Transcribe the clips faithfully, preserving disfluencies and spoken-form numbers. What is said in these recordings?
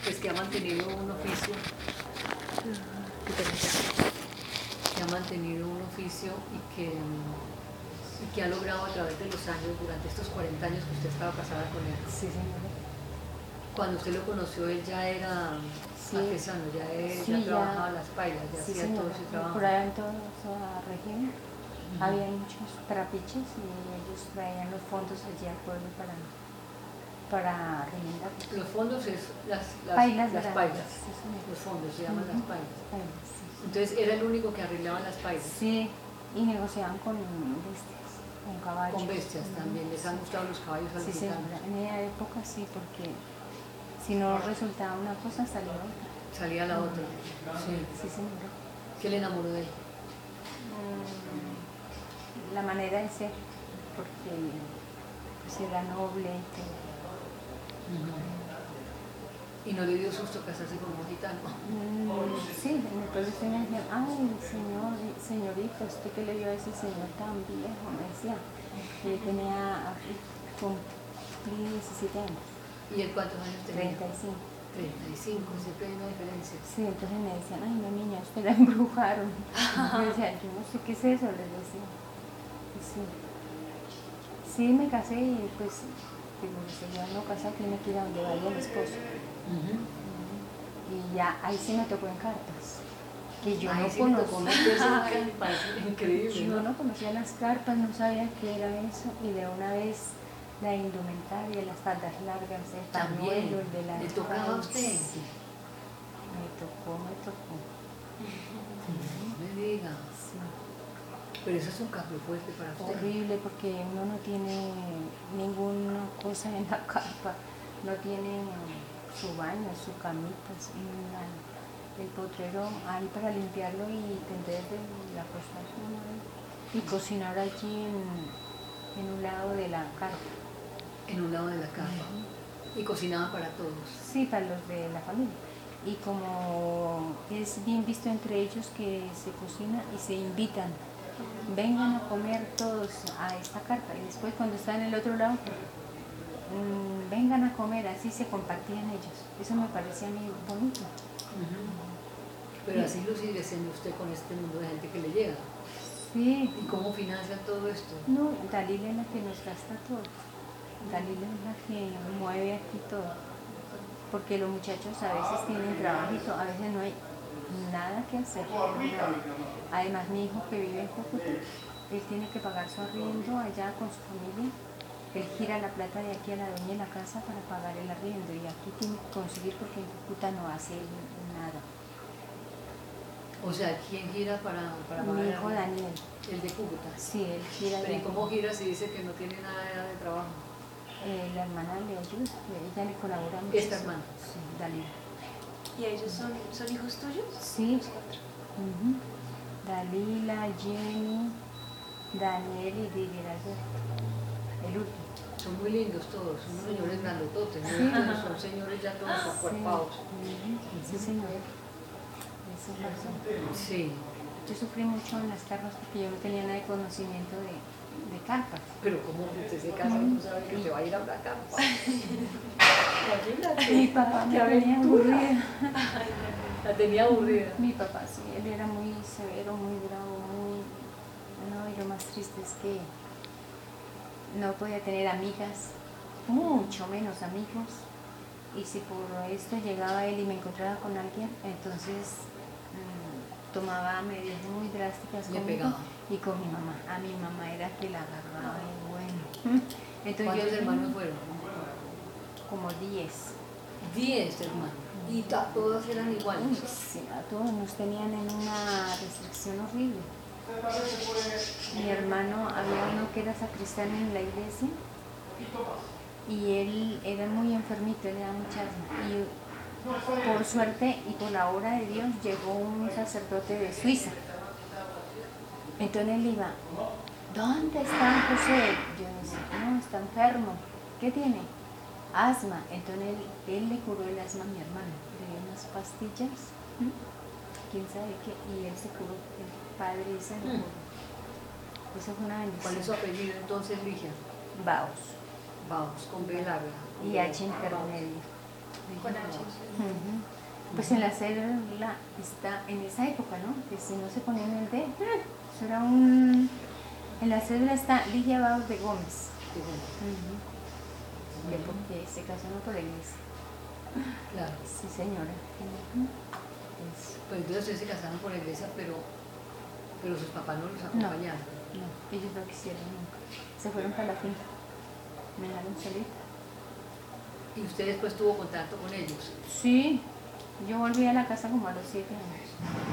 pues que ha mantenido un oficio, que ha mantenido un oficio y que, y que ha logrado a través de los años, durante estos cuarenta años que usted estaba casada con él. Sí, señora. Cuando usted lo conoció, él ya era Sí. artesano, ya, él, Sí, ya ya- trabajaba las pailas, ya Sí, hacía señora. todo ese trabajo. Por allá en toda esa región había muchos trapiches y ellos traían los fondos allí al pueblo para, para remendar. Los fondos es las, las Pailas las grandes, pailas. sí, señora. Los fondos se llaman Ujú. las pailas. Pailas, sí, sí. Entonces era el único que arreglaba las pailas. Sí, y negociaban con bestias, con caballos. Con bestias también, les han gustado los caballos Sí, señora. alquilados. En esa época sí, porque si no resultaba una cosa, salía otra. Salía la otra. Sí. Sí, señora. ¿Qué le enamoró de él? Mm, La manera de ser, porque pues, era noble y todo. ¿Y no le dio susto casarse con un gitano? Mm, Sí, en el pueblo se me decían, ay, señor, señorita, ¿usted qué le dio a ese señor tan viejo? Me decía. Yo tenía, cumplí diecisiete años, ¿Y él cuántos años tenía? treinta y cinco. treinta y cinco, siempre hay una diferencia. Sí, entonces me decían, ay, no, niña, usted la embrujaron. Yo decía, yo no sé qué es eso, les decía. Y sí. Sí, me casé y pues, digo, el señor no casa tiene que ir a donde vaya el esposo. Y ya, ahí sí me tocó en cartas. Que yo Ay, no sí me tocó conocía. meterse en que me parece increíble, Yo ¿no? no conocía las carpas, no sabía qué era eso. Y de una vez la indumentaria, las faldas largas, el También. pañuelo, el de la... ¿Le tocaba a usted? Sí. Me tocó, me tocó. No me diga. Sí. Pero eso es un cambio fuerte para usted. Horrible porque uno no tiene ninguna cosa en la carpa, no tiene su baño, su camita, su- nada. El potrero ahí para limpiarlo y tender de la acostarse y cocinar allí en, en un lado de la carpa. En un lado de la casa. Y cocinaba para todos. Sí, para los de la familia. Y como es bien visto entre ellos que se cocina y se invitan, vengan a comer todos a esta carta. Y después cuando están en el otro lado, mmm, vengan a comer, así se compartían ellos. Eso me parecía a mí bonito. Pero así lo sigue siendo usted con este mundo de gente que le llega. Sí. ¿Y cómo financia todo esto? No, Dalila es la que nos gasta todo. Dalila es la que mueve aquí todo. Porque los muchachos a veces tienen trabajito, a veces no hay nada que hacer. Nada. Además, mi hijo que vive en Cúcuta, él tiene que pagar su arriendo allá con su familia. Él gira la plata de aquí a la dueña de la casa para pagar el arriendo y aquí tiene que conseguir porque en Cúcuta no hace nada. O sea, ¿quién gira para, para pagar Mi el hijo arriendo? Daniel. El de Cúcuta. Sí, él gira. Pero ¿y de- cómo gira si dice que no tiene nada de trabajo? Eh, la hermana le ayuda, ella le colabora mucho. ¿Esta hermana? Sí, Dalila. ¿Y ellos son, son hijos tuyos? Sí. Los cuatro. Ujú. Dalila, Jenny, Daniel y Didier Alberto. El último. Son muy lindos todos, son unos señores grandototes, ¿no? Sí. Pero son señores ya todos acuerpados. Sí, sí, señor. Eso pasó. Sí, Yo sufrí mucho en las carpas porque yo no tenía nada de conocimiento de, de carpas. pero ¿cómo usted se casa y no sabe que se va a ir a una campa? Imagínate. Mi papá me qué tenía aventura. aburrida. La tenía aburrida. Mi papá, sí, él era muy severo, muy bravo, muy... No, y lo más triste es que no podía tener amigas, mucho menos amigos. Y si por esto llegaba él y me encontraba con alguien, entonces mmm, tomaba medidas muy drásticas Le conmigo pegaba. y con mi mamá. A mi mamá era que la agarraba y bueno. Entonces ¿Cuántos yo, hermanos fueron? Como diez. Diez hermanos. Y ta- todas eran Uy, iguales. sí, a todos nos tenían en una restricción horrible. Mi hermano, había uno que era sacristán en la iglesia y él era muy enfermito, él era mucha asma. Y por suerte y por la obra de Dios llegó un sacerdote de Suiza. Entonces él iba, ¿dónde está José? Yo decía, no, está enfermo. ¿Qué tiene? Asma. Entonces él, él le curó el asma a mi hermano. Le dio unas pastillas, ¿m? quién sabe qué, y él se curó. El padre ese le curó. Eso fue una ¿Cuál es bendición. su apellido entonces, Ligia? Baos. Vamos, con B larga. Y H intermedio. Con H. Ujú. Pues en la célula está, en esa época, ¿no? Que si no se ponía en el D, eso era un... En la célula está Ligia Baos de Gómez. Sí, bueno, Ujú. Que porque se casó no por la iglesia. claro. Sí, señora. Ujú. Eso. Pues entonces ustedes se casaron por la iglesia, pero, pero sus papás no los acompañaron. No, ellos no quisieron nunca. Se fueron para la finca. Me dejaron solita. Y usted después tuvo contacto con ellos. Sí, yo volví a la casa como a los siete años.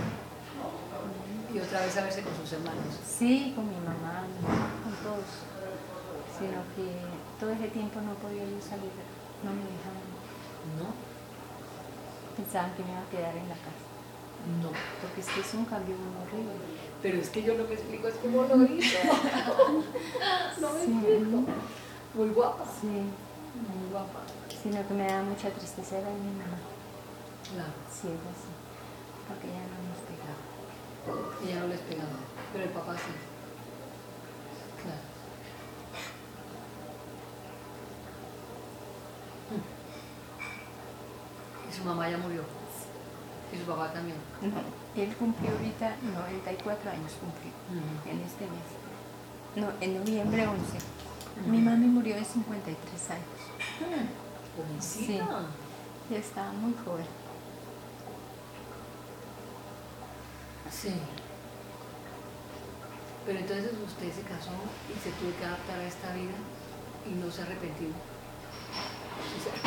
Y otra vez a verse con sus hermanos. Sí, con mi mamá, mi mamá, con todos. Sino que todo ese tiempo no podía yo salir, no me dejaban. ¿No? Pensaban que me iba a quedar en la casa. No. Porque es que es un cambio muy horrible. Pero es que yo no me explico, es como lo hizo. No me Sí. explico. Muy guapa. Sí, Muy guapa. sino que me daba mucha tristeza era mi mamá. Claro. Sí, es así. Porque ella no nos pegaba. Ella no les pegaba, pero el papá sí. Claro. Y su mamá ya murió. Y su papá también. No, él cumplió ahorita noventa y cuatro años cumplió en este mes. No, en noviembre once. Mi mami murió de cincuenta y tres años. Jovencita. Ya estaba muy joven. Sí. Pero entonces usted se casó y se tuvo que adaptar a esta vida y no se arrepintió. Sí, se-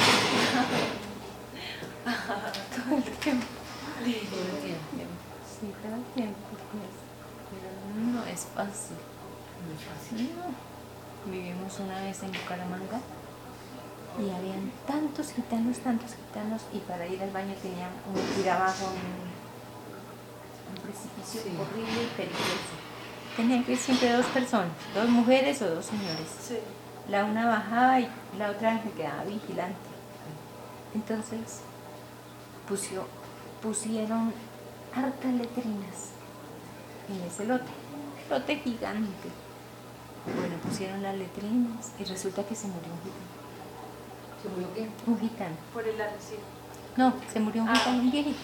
Todo el tiempo. Todo el tiempo. Sí, todo el tiempo. Pues, pero no es fácil. Muy fácil. No. Vivimos una vez en Bucaramanga y habían tantos gitanos, tantos gitanos, y para ir al baño tenían un ir abajo, un, un precipicio Sí. horrible y peligroso. Tenían que ir siempre dos personas, dos mujeres o dos señores. Sí. La una bajaba y la otra se quedaba vigilante. Entonces pusio- pusieron hartas letrinas en ese lote, lote gigante. Bueno, pusieron las letrinas y resulta que se murió un gitano. ¿Se murió quién? Un gitano. Por el arrecife. No, se murió un Ah. gitano, un viejito.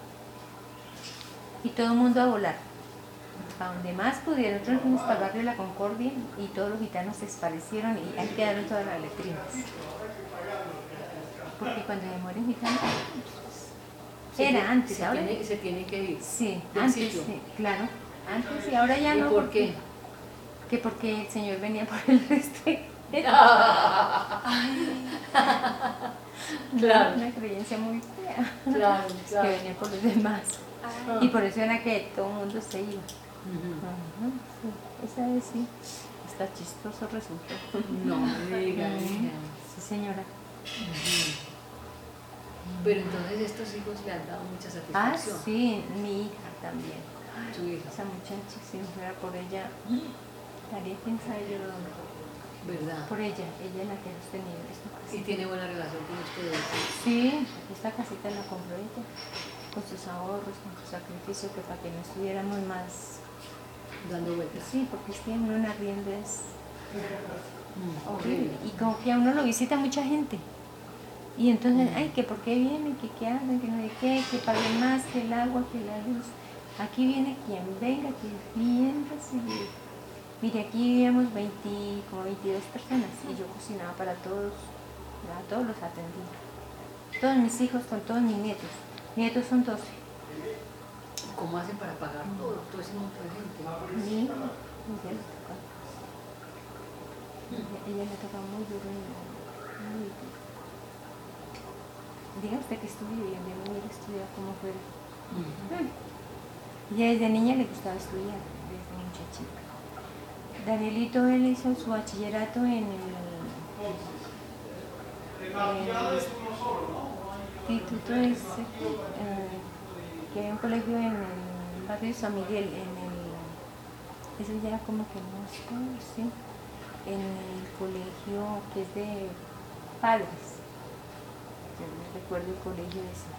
Y todo el mundo a volar. A donde más pudieron, nosotros fuimos para el barrio de la Concordia y todos los gitanos se desaparecieron y ahí quedaron todas las letrinas. Porque cuando se muere un gitano, Se era tiene- antes, se ahora. Tiene, se tiene que ir. Sí, del antes, sitio. sí, claro. Antes y ahora ya ¿Y no. por porque- qué? Que porque el Señor venía por el resto. Claro. Una creencia muy fea. Claro, Que claro. venía por los demás. Ah, Y por eso era que todo el mundo se iba. Ujú. Ajá, sí. Esa vez sí. Hasta chistoso resultó. No me diga, hija. Sí, señora. Ujú. Pero entonces estos hijos le han dado mucha Ah, satisfacción. sí, mi hija también. Su hija, Esa muchacha, si no fuera por ella, estaría quién sabe yo dónde. ¿verdad? Por ella, ella es la que ha sostenido esta Y casita. tiene buena relación con ustedes. Sí, esta casita la compró ella, con sus ahorros, con su sacrificio, que para que no estuviéramos más. Dando vueltas. Sí, porque es que uno en arriendo es Mm, horrible. Y como que a uno lo visita mucha gente. Y entonces, ay, que por qué vienen, que qué hacen, que no sé qué, que paguen más, que el agua, que la luz. Aquí viene quien venga, que es bien recibido. Mire, aquí vivíamos veinte, como veintidós personas y yo cocinaba para todos, a todos los atendía. Todos mis hijos con todos mis nietos. Nietos son doce. ¿Cómo hacen para pagar todo, todo ese montón de gente? Mi hija, ella le toca. Ella, ella le toca muy duro, y muy duro. Diga usted que estudie bien, yo no hubiera estudiado como fuera. Mm. Ella desde niña le gustaba estudiar, desde muchachita. Danielito, él hizo su bachillerato en el, el instituto ese, eh, que hay un colegio en el barrio de San Miguel, en el, eso ya como que no sé, sí, en el colegio que es de padres. Yo no recuerdo el colegio ese.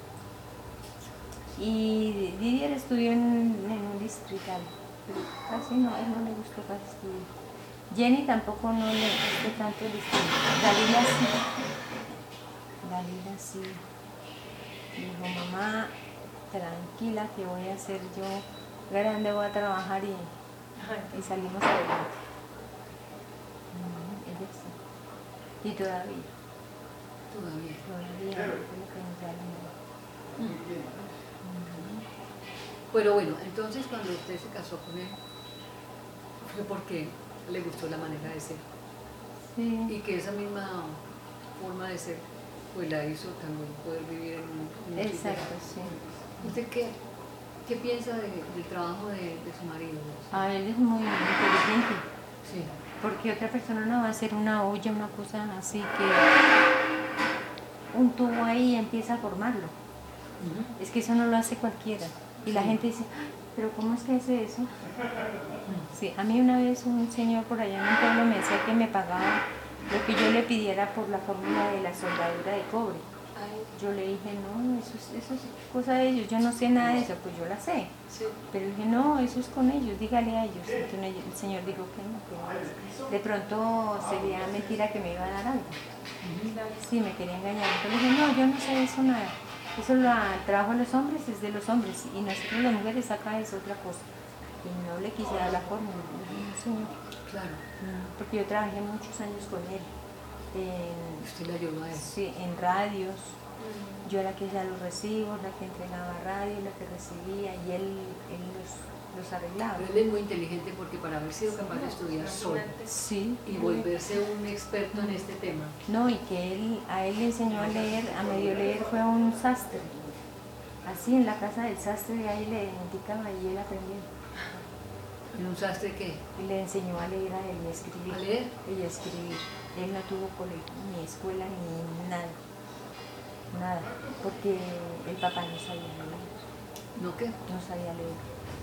Y Didier estudió en, en un distrital, pero casi no, a él no le gustó casi estudiar. Jenny tampoco no le gustó tanto el distrital. Dalila sí. Dalila sí dijo, mamá, tranquila que voy a ser yo grande, voy a trabajar y, y salimos adelante. Mm, ella sí. Y todavía. Todavía. Todavía es lo que nos da la mano. Pero bueno, entonces cuando usted se casó con él, fue porque le gustó la manera de ser. Sí. Y que esa misma forma de ser, pues la hizo también poder vivir en un... en un Exacto, sitio. sí. ¿Usted qué, qué piensa de, del trabajo de, de su marido? Ah, él es muy inteligente. Sí. Porque otra persona no va a hacer una olla, una cosa así que un tubo ahí y empieza a formarlo. Uh-huh. Es que eso no lo hace cualquiera. Y la Sí. gente dice, "Ay, pero ¿cómo es que hace eso?" Sí, a mí una vez un señor por allá en un pueblo me decía que me pagaba lo que yo le pidiera por la fórmula de la soldadura de cobre. Ay, Yo le dije, no, eso es, eso es cosa de ellos, yo no sé nada de eso, pues yo la sé. sí. Pero dije, no, eso es con ellos, dígale a ellos. Entonces el señor dijo que no, que de pronto sería mentira que me iba a dar algo. Sí, me quería engañar. Entonces le dije, no, yo no sé de eso nada. Eso lo el trabajo de los hombres es de los hombres y nosotros las mujeres acá es otra cosa. Y no le quise dar la fórmula. Le dije, no, señor. Claro. Porque yo trabajé muchos años con él. En, Usted le ayudó a él. sí, en radios. Yo era la que ya los recibos, la que entregaba radio, la que recibía y él, él los, los arreglaba. Pero él es muy inteligente porque para haber sido capaz de estudiar solo Sí. y volverse un experto en este tema. No, y que él, a él le enseñó a leer, a medio leer fue un sastre. Así en la casa del sastre ahí le indicaba y él aprendió. ¿En un sastre qué? Y le enseñó a leer a él y a escribir. ¿A leer? Y a escribir. Él no tuvo colegio, ni escuela, ni nada. Nada, porque el papá no sabía leer. ¿No qué? No sabía leer.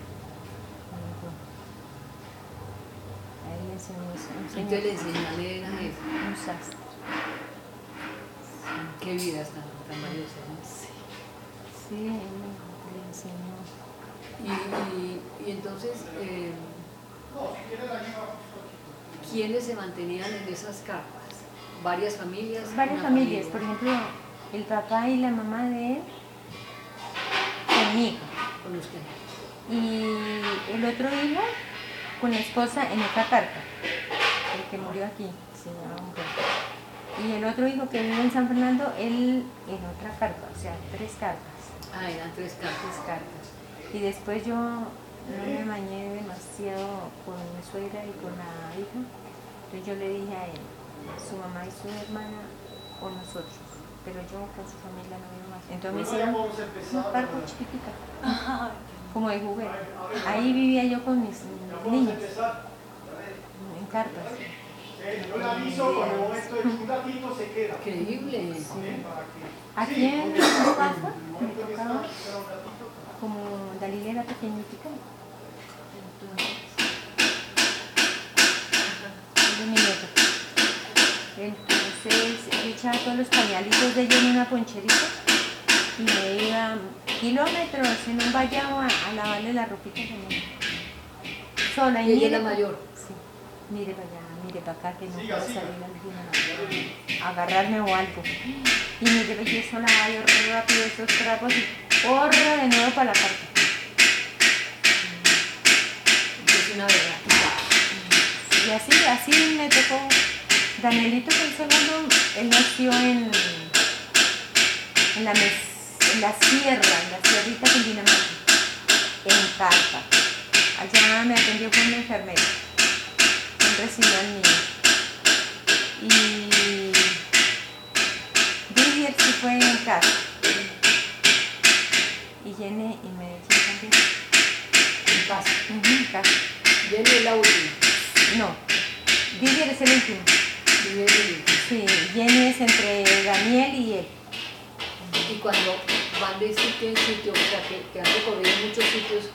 A él le enseñó eso. Un señor, Entonces le enseñó a leer a él. un sastre. Qué vidas tan, tan valiosas, ¿no? Sí, sí, él le enseñó. Y, y, y entonces, eh, ¿quiénes se mantenían en esas carpas? ¿Varias familias? Varias Una familias, familia. por ejemplo, el papá y la mamá de él conmigo. Con usted. Y el otro hijo con la esposa en otra carpa, el que murió aquí, se llama Humberto. Y el otro hijo que vive en San Fernando, él en otra carpa, o sea, tres carpas. Ah, eran tres carpas. Tres carpas. Y después yo no me bañé demasiado con mi suegra y con la hija. Entonces yo le dije a él, su mamá y su hermana o nosotros, pero yo con su familia no vivo más. Entonces me hicieron una carpa chiquitica, como de juguete. Ahí vivía yo con mis niños, en carpas. Yo le aviso, cuando esto en un ratito se queda. Increíble. Sí. Aquí en mi casa me tocaba, como Dalila era pequeñitica, entonces, él es mi nieto. Entonces yo echaba todos los pañalitos de ella en una poncherita y me iba kilómetros en un vallado a, a lavarle la ropita también. Sola y ¿Y ella mire, es la mayor? sí, mire para allá, mire para acá que no Siga, puede siga. salir alguien a agarrarme o algo. Y mire, yo sola yo re rápido esos trapos y corro de nuevo para la carta. Es una verdad. Y así, así me tocó. Danielito, que el segundo, él nació en, en, la, mes, en la sierra, en la sierrita Cundinamarca, en carpa. Allá me atendió con una enfermera, él recibió al niño. Y Didier sí fue en casa. Y Jenny y Medellín también. En casa. Uh-huh, en casa. Jenny es la última. No, Didier es el último. Y Jenny. Sí, Jenny es entre Daniel y él. Y cuando van de sitio en sitio, o sea, que, que han recorrido muchos sitios,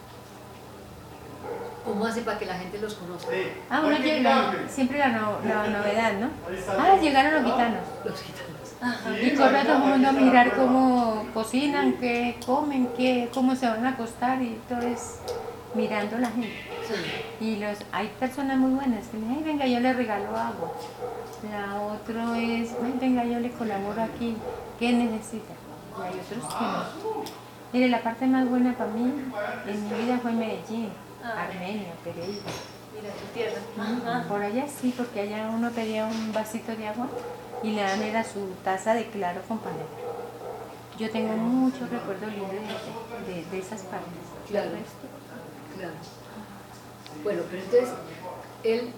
¿cómo hace para que la gente los conozca? Ah, uno llega, siempre la, no, la novedad, ¿no? Ah, llegaron los gitanos. Los gitanos. Y corre todo el mundo a mirar cómo cocinan, qué comen, qué, cómo se van a acostar y todo es mirando a la gente. Sí. Y los, hay personas muy buenas que le dicen, ay, venga, yo le regalo agua. La otra es, ay, venga, yo le colaboro aquí, ¿qué necesita? Y hay otros que no. Mire, la parte más buena para mí en mi vida fue Medellín, Ah. Armenia, Pereira. Mira tu tierra. Ah, por allá sí, porque allá uno pedía un vasito de agua y le dan era su taza de claro con panela. Yo tengo muchos recuerdos lindos de, de, de esas partes. Claro. El resto, Claro. Bueno, pero entonces, él,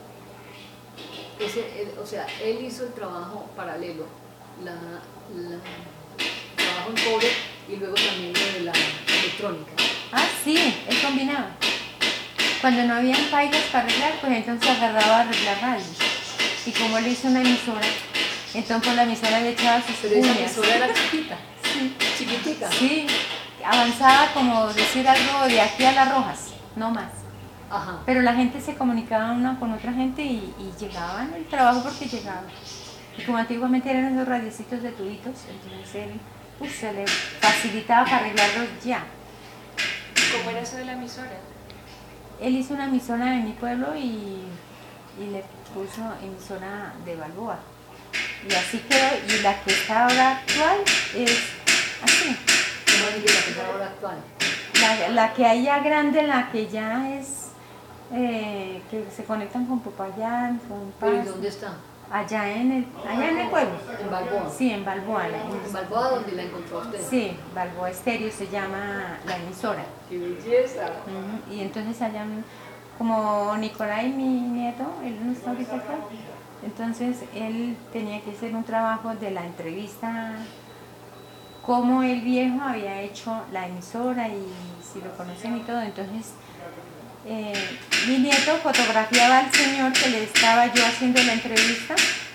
ese, él- o sea, él hizo el trabajo paralelo, la, la- el trabajo en cobre y luego también lo de la electrónica. Ah, sí, él combinaba. Cuando no habían pailas para arreglar, pues entonces agarraba a arreglar radio. Y como él hizo una emisora, entonces por la emisora le echaba sus Pero esa cuñas. emisora era chiquita, Sí, chiquitica. sí, avanzaba como decir algo de aquí a Las Rojas, no más. Ajá. Pero la gente se comunicaba una con otra gente y, y llegaban el trabajo porque llegaba. Y como antiguamente eran esos radiecitos de tubitos, entonces él uf, se le facilitaba para arreglarlos ya. ¿Cómo era eso de la emisora? Él hizo una emisora en mi pueblo y, y le puso emisora de Balboa. Y así quedó. Y la que está ahora actual es así. ¿Cómo es que la que está ahora actual? La, la que hay ya grande, la que ya es, eh, que se conectan con Popayán, con ¿Pero y Paz. dónde está? Allá en el, allá en el pueblo. En Balboa. Sí, en Balboa. la- ¿En Balboa dónde la encontró usted? Sí, Balboa Estéreo se llama la emisora. ¡Qué belleza! Ujú, y entonces allá, como Nicolai, mi nieto, él no está ahorita acá, entonces él tenía que hacer un trabajo de la entrevista, cómo el viejo había hecho la emisora y si lo conocen y todo. Entonces eh, mi nieto fotografiaba al señor que le estaba yo haciendo la entrevista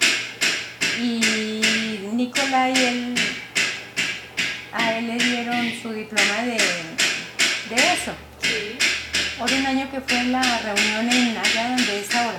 y Nicolai, él, a él le dieron su diploma de, de eso. Sí. Por un año que fue en la reunión en allá donde es ahora.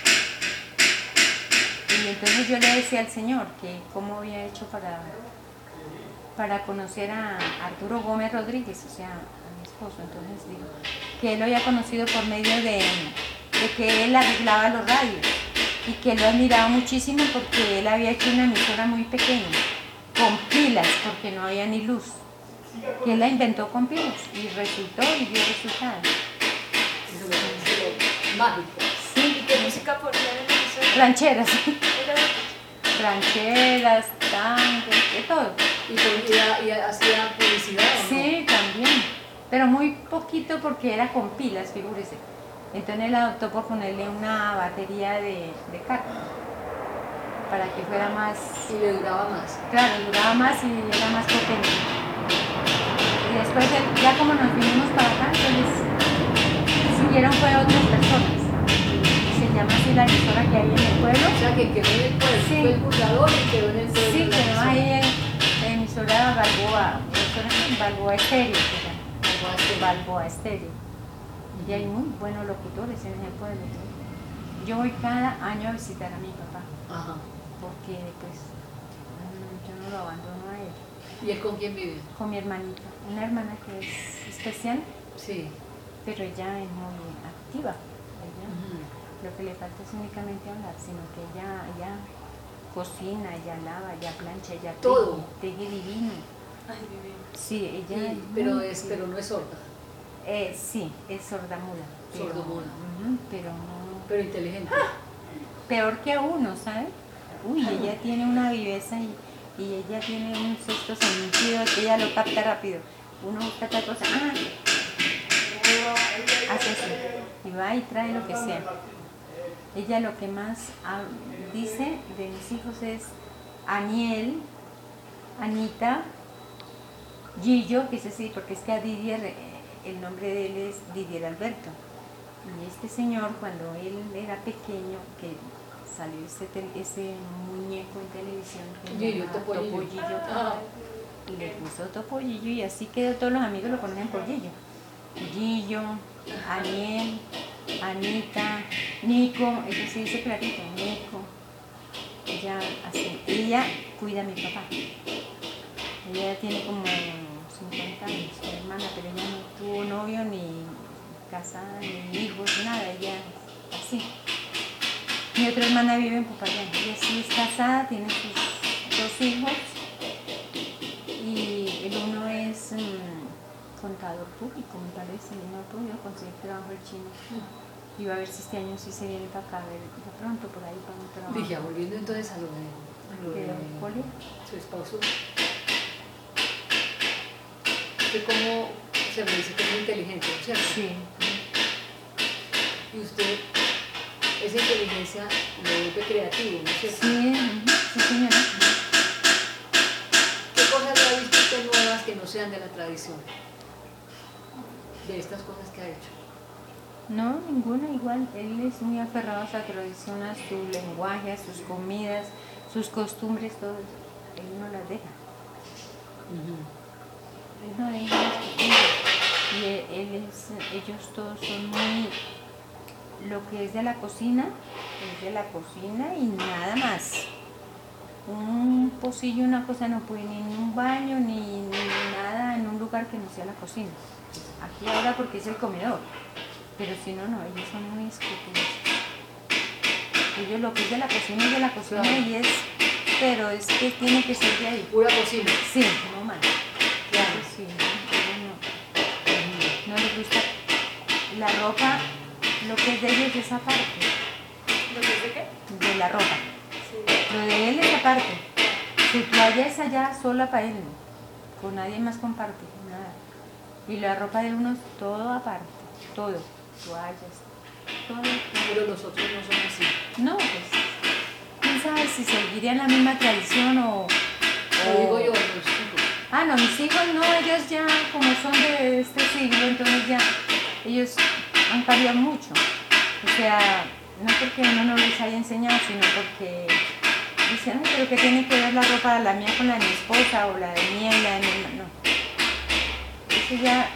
Y entonces yo le decía al señor que cómo había hecho para, para conocer a Arturo Gómez Rodríguez, o sea, a mi esposo. Entonces digo que él lo había conocido por medio de, de que él arreglaba los radios y que lo admiraba muchísimo porque él había hecho una emisora muy pequeña, con pilas, porque no había ni luz. Que él la inventó con pilas y resultó y dio resultados. Eso me pareció mágico. ¿Y qué música ponían en la emisora? Rancheras, Era- rancheras, tangos, de todo. ¿Y, ponía- y hacía publicidad o no? Sí, también, pero muy poquito porque era con pilas, figúrese. Entonces él adoptó por ponerle una batería de, de carga para que fuera más, Y le duraba más. claro, duraba más y era más potente. Y después él- ya como nos vinimos para acá, entonces siguieron fue otras personas. Se llama así la emisora que hay en el pueblo. O sea que quedó en el pueblo, Sí. fue el fundador y quedó en el pueblo. Sí, de la quedó emisora. ahí en la emisora Balboa, emisora Balboa Estéreo, se llama. Balboa Estéreo. Balboa Estéreo. Y hay muy buenos locutores en ese pueblo. Yo voy cada año a visitar a mi papá, Ajá. porque pues mm, yo no lo abandono a él. ¿Y él con quién vive? Con mi hermanita, una hermana que es especial, Sí. pero ella es muy activa. Ella, Ujú. lo que le falta es únicamente hablar, sino que ella, ella cocina, ella lava, ella plancha, ella teje, Todo. teje divino. Ay, divino. Sí, ella Y- es pero, muy es, activa. pero no es sorda, Eh, sí, es sordomuda. pero- Sordomuda. ujú, pero no. pero inteligente. Peor que uno, ¿sabes? Uy, ella tiene una viveza y, y ella tiene un sexto sentido que ella lo capta rápido. Uno busca tal cosa, ah, hace eso. Y va y trae lo que sea. Ella lo que más ah, dice de mis hijos es Aniel, Anita, Gillo, que es así, porque es que a Didier, eh, el nombre de él es Didier Alberto. Y este señor, cuando él era pequeño, que salió ese, tel- ese muñeco en televisión que se Gillo, llama Topollillo. Topollillo, Ah. y le puso Topollillo y así quedó, todos los amigos lo conocen por Gillo. Gillo, Aniel, Anita, Nico, eso sí dice clarito, Nico. Ella, así, ella cuida a mi papá. Ella tiene como cincuenta años, mi hermana, pero ella no tuvo novio ni casada, ni hijos, nada, ella así. Mi otra hermana vive en Popayán, ella sí es casada, tiene sus dos hijos y el uno es um, contador público, me parece, no he podido conseguir trabajo en China. Y va a ver si este año sí se viene para acá, a ver de pronto por ahí para un trabajo. Dije, volviendo entonces a lo de, a lo de Poli. su esposo. Usted como se me dice que es muy inteligente, ¿cierto? Sí. Y usted, esa inteligencia lo vuelve creativo, ¿no es cierto? Sí, sí señora. ¿Qué cosas ha visto usted nuevas que no sean de la tradición? De estas cosas que ha hecho. No, ninguna, igual. Él es muy aferrado a su tradición, a su lenguaje, a sus comidas, sus costumbres, todo. Él no las deja. Uh-huh. Él no deja las costumbres. Y él, él es, ellos todos son muy... Lo que es de la cocina, es de la cocina y nada más. Un pocillo, una cosa no puede ni en un baño, ni, ni nada en un lugar que no sea la cocina. Aquí ahora porque es el comedor. Pero si no, no, ellos son muy escrupulosos. Ellos lo que es de la cocina es de la cocina claro. Y es, pero es que tiene que ser de ahí. Pura cocina. Sí, no más. Claro. Sí, no, no, no les gusta la ropa, lo que es de ellos es aparte. ¿Lo que es de qué? De la ropa. Sí. Lo de él es aparte. Su toalla es allá sola para él, con nadie más comparte, nada. Y la ropa de uno es todo aparte, todo. Toallas, todo, todo. Pero los otros no son así. No, pues, quién sabe si seguirían la misma tradición o... Lo o... digo yo, los hijos. Ah, no, mis hijos no, ellos ya, como son de este siglo, entonces ya, ellos han cambiado mucho. O sea, no porque uno no les haya enseñado, sino porque dicen, ay, pero ¿qué tiene que ver la ropa de la mía con la de mi esposa o la de mía y la de mi hermano? No. Eso ya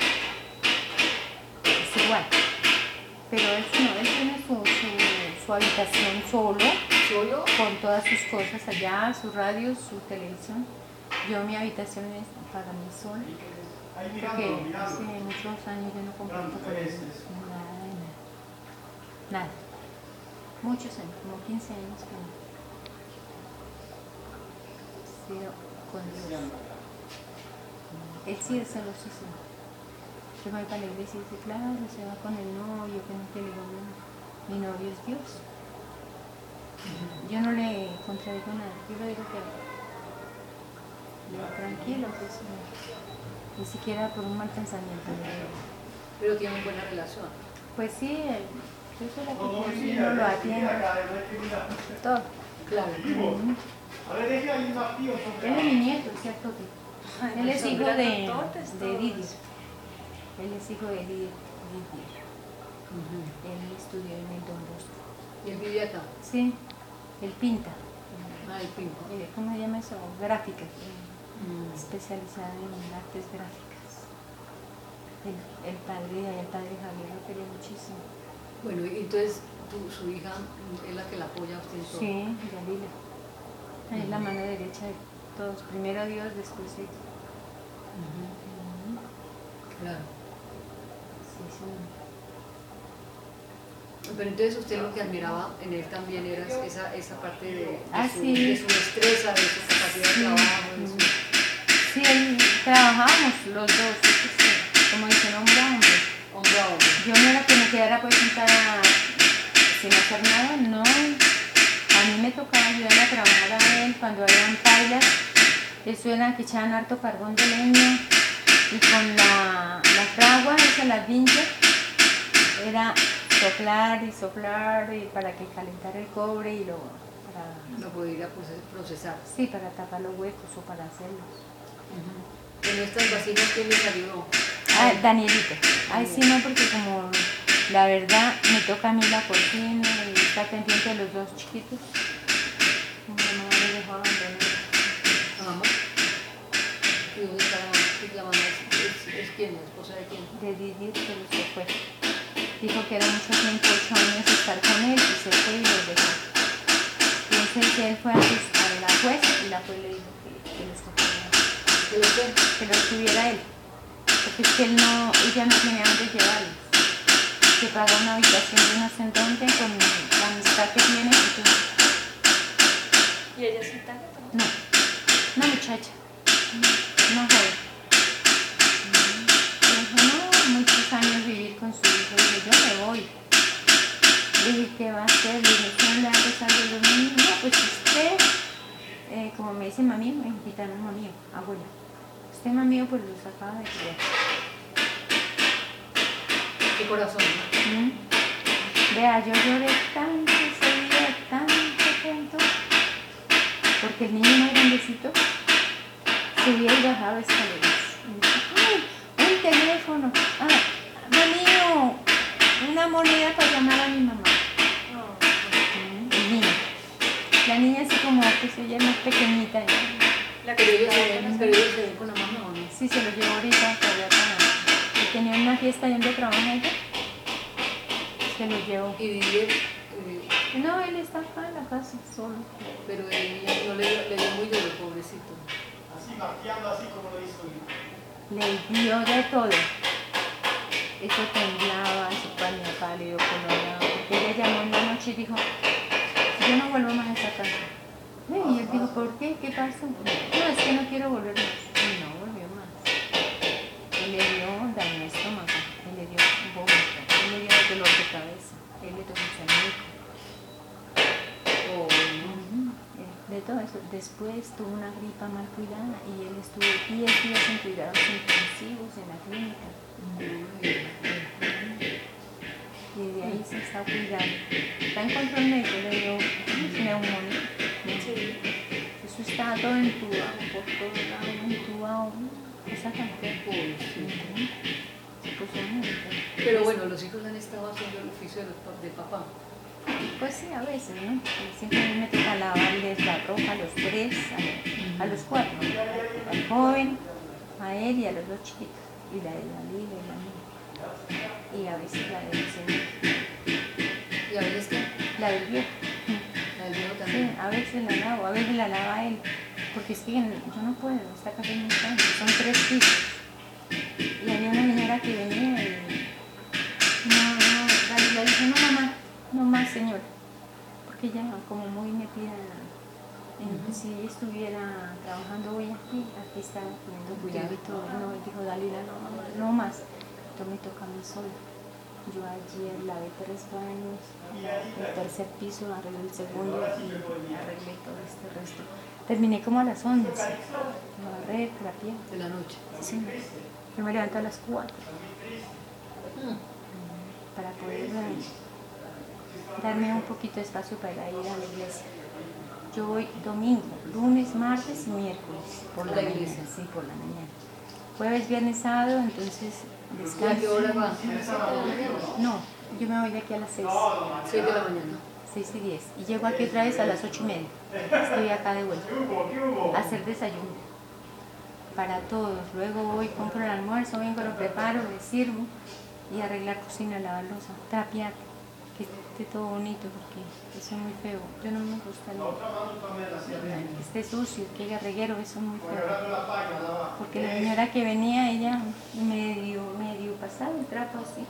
es igual. Pero él no, él tiene su, su, su habitación solo, ¿Solo? con todas sus cosas allá, su radio, su televisión. Yo mi habitación es para mí sola, porque hace muchos años yo no comparto con él nada de nada. Nada. Muchos años, como quince años que no. He sido con Dios. Él sí es celosísimo. Yo me voy para la iglesia y dice, claro, se va con el novio, que no te digo, no, mi novio es Dios. Yo no le contradigo nada, yo le digo que le digo, tranquilo, pues no, ni siquiera por un mal pensamiento. Pero tienen buena relación. Pues sí, yo soy la que sí, no lo atiende. Todo. Claro. Uh-huh. Él es mi nieto, ¿cierto? Ay, Él es son hijo de, grandototes de todos. Didier. Él es hijo de Didier. Uh-huh. Él estudió en el Don Bosco. ¿Y él vive acá? Sí, él pinta. Ah, el pinto. Eh, ¿Cómo se llama eso? Gráfica. Mm. Especializada en artes gráficas. El, el padre, el padre Javier lo quería muchísimo. Bueno, y entonces tu, su hija es la que la apoya a usted en todo. Sí, Yalila. Es la mano derecha de todos. Primero Dios, después ella. Uh-huh. Uh-huh. Claro. Sí, sí. Pero entonces usted lo que admiraba en él también era esa, esa parte de, de, Ah, su, sí. de su destreza, de su capacidad de Sí. trabajo. De su... Sí, él, trabajamos los dos, sí, como dicen, hombre a hombre. Hombre a hombre. Yo no era que me quedara pues sentada sin hacer nada, no. A mí me tocaba ayudarle a trabajar a él cuando habían pailas. Eso era que echaban harto carbón de leña y con la, la fragua, esa, las vinchas, era soplar y soplar y para que calentara el cobre y lo para, Lo podría procesar. sí, para tapar los huecos o para hacerlos. Uh-huh. En estas vacinas, ¿quién les ayudó? Ah, Danielito. Ay, sí, no, porque como la verdad me toca a mí la cocina y está pendiente de los dos chiquitos. Mi mamá me dejó abandonar. ¿La mamá? ¿Y dónde está la mamá? ¿La mamá es, es, es quién? ¿La esposa de quién? De Didier, pero se fue. Dijo que era mucho tiempo, ocho años estar con él y se fue y los dejó. Entonces él fue a, sus, a la juez y la juez le dijo que, que los cogiera, ¿Qué lo sé? que los tuviera él. Porque es que él no, ella no tenía dónde llevarlos. que paga una habitación de no sé en dónde con la amistad que tiene. Entonces, ¿Y ella es gitana también? no, una muchacha, una joven. Dijo, no, muchos años vivir con su hijo. Y dije, yo me voy. Le dije, ¿qué va a hacer? Le dije, ¿quién le va a pesar de los niños? No, pues usted, eh, como me dice mami, me gitano es mamío, abuela. Usted mamío, pues los acaba de criar. Qué corazón, ¿no? ¿Mm? Vea, yo lloré tanto ese día, tanto, tanto, porque el niño más grandecito subía y bajaba escaleras. Y decía, ¡ay, un teléfono! ¡Ah, mamío! Una moneda para llamar a mi mamá. No. El niño. La niña así como, pues ella es más pequeñita. La que Pero ellos está se ahí. ven, pero ellos se ven con la mamá, ¿o no? Sí, se lo llevó ahorita todavía para... Y tenía una fiesta y donde trabaja ella. Se lo llevó. Y vive, eh, No, él está acá en la casa, solo. pero el niño no le, le dio muy duro, pobrecito. Así, marqueando así como lo hizo. Le dio de todo. Eso temblaba, su paño pálido, colorado. Ella llamó en la noche y dijo, yo no vuelvo más a esa casa. Y él dijo, ¿por qué? ¿Qué pasó? No, es que no quiero volver más. Y no volvió más. Él le dio daño estómago, él le dio vómito, él le dio dolor de cabeza, él le tocó salir. Oh, no. De todo eso. Después tuvo una gripa mal cuidada y él estuvo diez días en cuidados intensivos en la clínica. Y de ahí se está cuidando. Está en control médico, le dio neumonía. Sí. Eso está todo entubado, por todos lados, entubado. Esa cantidad. Pobrecito. Se puso muy enfermo. Pero bueno, los hijos han estado haciendo el oficio de, los pa- de papá. Pues sí, a veces, ¿no? Siempre a mí me toca lavarles la ropa a los tres, a los, a los cuatro. Al joven, a él y a los dos chiquitos. Y la de la Lila y la mía. Y a veces la del señor. Y a veces que La del viejo. la del viejo Sí, también. a veces la lavo, a veces la lava él. Porque es que yo no puedo, esta casa es muy grande, son tres pisos. Y había una señora que venía y... No, no, Dalila dijo, no mamá, no más señora. Porque ella como muy metida en, en si ella estuviera trabajando hoy aquí, aquí está poniendo cuidado y todo. No, y dijo Dalila, no mamá, no más. Esto me toca a mí sola. Yo ayer lavé tres baños, el tercer piso, arreglé el segundo y arreglé todo este resto. Terminé como a las once, barrer, trapear. De la noche. Sí. Yo me levanto a las cuatro Mm. para poder eh, darme un poquito de espacio para ir a la iglesia. Yo voy domingo, lunes, martes y miércoles por la, ¿A la mañana. iglesia? Sí, por la mañana. Jueves, viernes, sábado, entonces ¿Y a descanso. qué hora va? ¿A las siete de la mañana? No, yo me voy de aquí a las seis. seis de la mañana. seis y diez. Y llego aquí otra vez a las ocho y media. Estoy acá de vuelta. A hacer desayuno. Para todos. Luego voy, compro el almuerzo, vengo, lo preparo, le sirvo. Y arreglar cocina, lavar loza, trapear. Que esté todo bonito porque eso es muy feo. Yo no me gusta el, que esté sucio, que haya reguero, eso es muy feo. Porque la señora que venía, ella medio, medio pasaba el trapo así.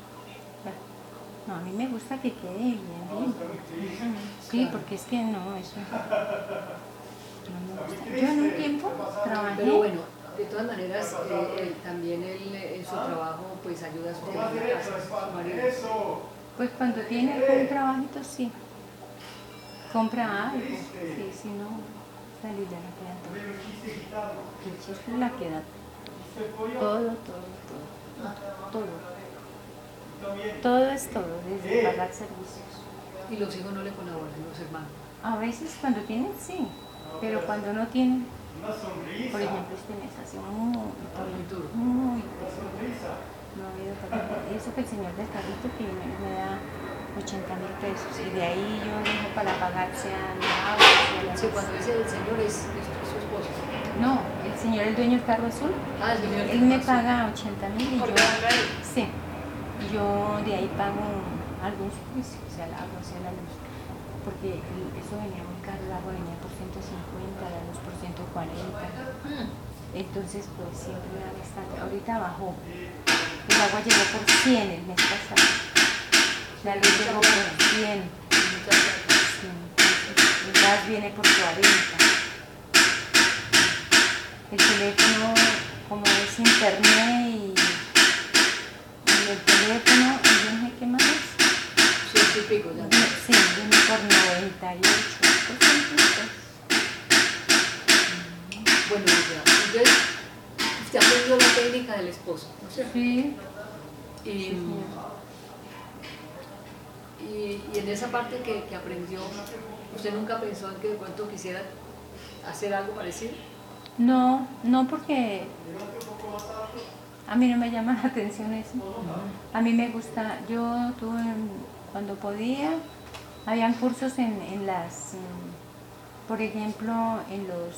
No, a mí me gusta que quede bien limpio. Sí, porque es que no, eso no me gusta. Yo en un tiempo trabajé. Pero bueno, de todas maneras, eh, eh, también él eh, en su trabajo pues ayuda a sus en la casa, su marido. Pues cuando tiene algún trabajito, sí. Compra algo. Sí, si no, salir de la queda todo. El chiste es la queda todo, todo, todo. Todo. Todo es todo, desde pagar servicios. Y los hijos no le colaboran, los hermanos. A veces cuando tienen, sí. Pero cuando no tienen, por ejemplo, este mes ha sido muy, Muy duro. muy pesado. No ha habido para... Y eso que el señor del carrito que me, me da ochenta mil pesos. Y de ahí yo dejo para pagarse a la agua. Sí, cuando dice el señor es, es su esposo. No, el señor, el dueño del carro azul, Ah, el señor. él me paga ochenta mil y ¿Por yo... qué paga él? Sí. Y yo de ahí pago algún servicio, o sea, el agua, o sea, la luz. Porque el- eso venía muy caro, el agua venía por ciento cincuenta, la luz por ciento cuarenta. Mm. Entonces, pues siempre era bastante. Ahorita bajó. El agua llegó por cien el mes pasado. La luz llegó por cien. Sí, el gas viene por cuarenta. El teléfono, como es internet y, y el teléfono, y yo no sé qué más es. Ciento y pico ya. Sí, viene por noventa y ocho por ciento. Bueno, ya. Entonces, usted aprendió la técnica del esposo, ¿no es cierto? Sí. Y, Sí, señor. y, y en esa parte que, que aprendió, ¿usted nunca pensó en que de pronto quisiera hacer algo parecido? No, no porque a mí no me llama la atención eso. A mí me gusta, yo tuve, cuando podía, habían cursos en, en las, mm, por ejemplo, en los,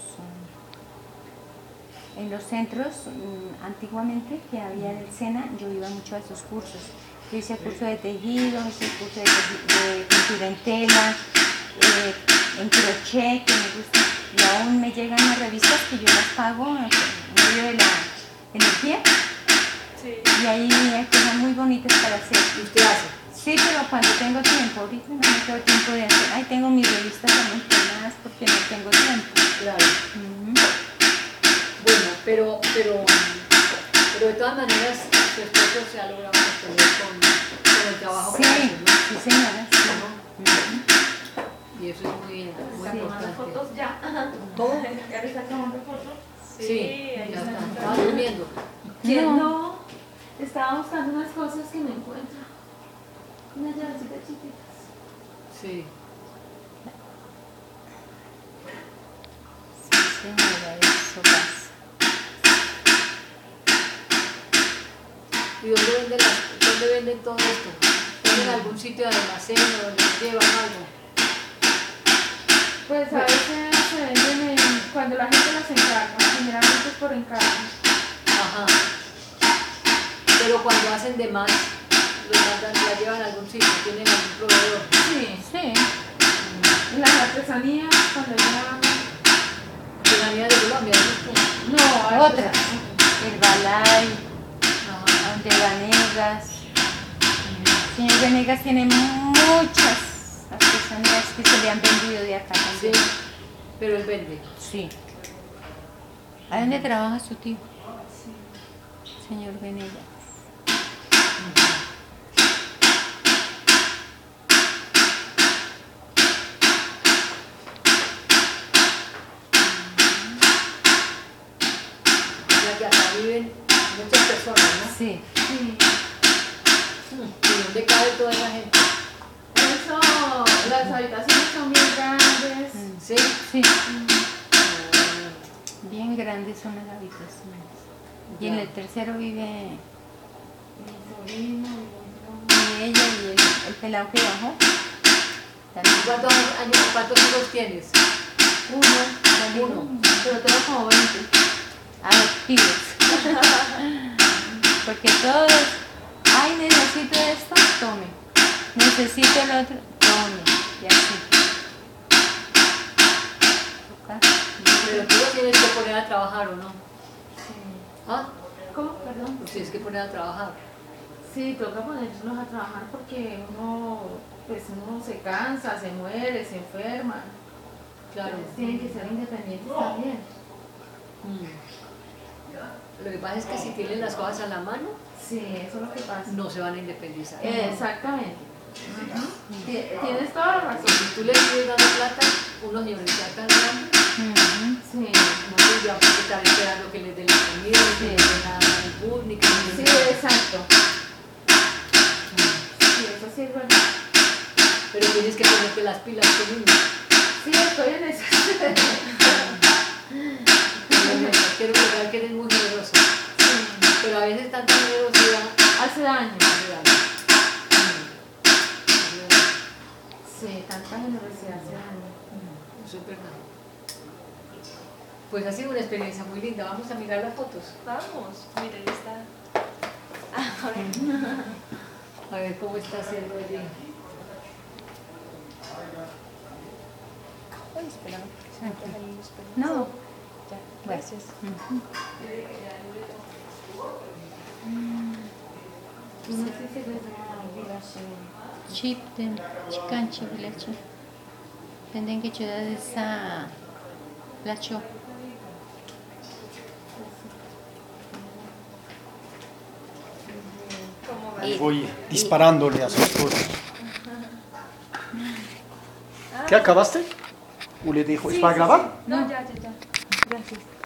mm, en los centros mm, antiguamente que había del SENA, yo iba mucho a esos cursos. Yo hice curso de tejido, hice curso de, teji- de pintura en tela, eh, en crochet, que me gusta. Y aún me llegan las revistas que yo las pago en medio de la energía. Sí. Y ahí hay cosas muy bonitas para hacer. ¿Y usted hace? Sí, pero cuando tengo tiempo, ahorita no me tengo tiempo de hacer. Ay, tengo mis revistas también plenadas porque no tengo tiempo. Claro. Ujú. Bueno, pero, pero, pero de todas maneras, su esposo se ha logrado sostener con, con el trabajo Sí, que hace, ¿no? sí señora, sí. Ujú. Y eso es muy, muy Sí. importante. fotos ya. ¿Cómo? ¿Ya le están tomando fotos? Sí, ahí ya están. está. Estaba durmiendo. ¿Quién? No. No, estaba buscando unas cosas que no encuentro. Unas llavecitas chiquitas. Sí. Sí, señora, eso pasa. ¿Y dónde venden, las, dónde venden todo esto? ¿Tienen algún sitio de almacén o donde llevan algo? Pues a veces se venden en- cuando la gente las encarga, generalmente es por encargo. Ajá. Pero cuando hacen de más, los mandan, la llevan a algún sitio, tienen algún proveedor. Sí, Sí. en las artesanías, cuando llevan. De la mía de Colombia, ¿no? No, hay Otras. El Balay, Ajá. de Vanegas. Señor Venegas tiene muchas artesanías que se le han vendido de acá Sí, también. pero él vende. Sí. ¿A dónde trabaja su tío? Señor Venegas. O sea que acá viven muchas personas, ¿no? Sí. Sí. ¿Y dónde cabe toda esa gente? Eso, las habitaciones son bien grandes. Sí. Sí. Ah, Bien grandes son las habitaciones. Y en ya. el tercero vive Mi sobrino, y ella y el, el pelado que bajó. También. ¿Cuántos años, cuántos hijos tienes? uno, Uno. pero tengo como veinte. Adoptivos. Porque todos, ay, necesito esto, tome. Necesito el otro, tome. Y así. Toca. Pero tú los tienes que poner a trabajar, ¿o no? ¿Ah? ¿Cómo? Perdón. Los tienes que poner a trabajar. Sí, toca ponerlos a trabajar porque uno, pues uno se cansa, se muere, se enferma. Claro. Entonces tienen que ser independientes también. Mm. Lo que pasa es que si tienen las cosas a la mano, Sí, eso es lo que pasa. no se van a independizar. Exactamente. Ti- Tienes toda la razón. Si tú le sigues dando plata, unos universidades tan grandes, Ujú. Sí, no tendrían que estar esperando que les den la comida, ni que les den nada de food, ni que les sí, den nada. exacto. Sí, eso sí es verdad. Pero tienes que ponerte las pilas tú mismo. Sí, estoy en eso. Quiero recordar que eres muy generoso. Pero a veces tanta generosidad Hace daño. hace daño. Sí, tanta generosidad hace daño. Eso es verdad. Pues ha sido una experiencia muy linda. Vamos a mirar las fotos. Vamos, mira, ahí está. Ah, a ver. A ver cómo está haciendo allí. Ay, espérame, porque se me queda ahí, espérame. No, Ya, Bueno. gracias. Ujú. Chip den chikanchi bilacho. Tenden que chuda de esa lacho. Ahí voy disparándole a sus cosas. ¿Qué acabaste? ¿O le dijo? ¿Es para grabar? No, ya, ya, ya. Gracias.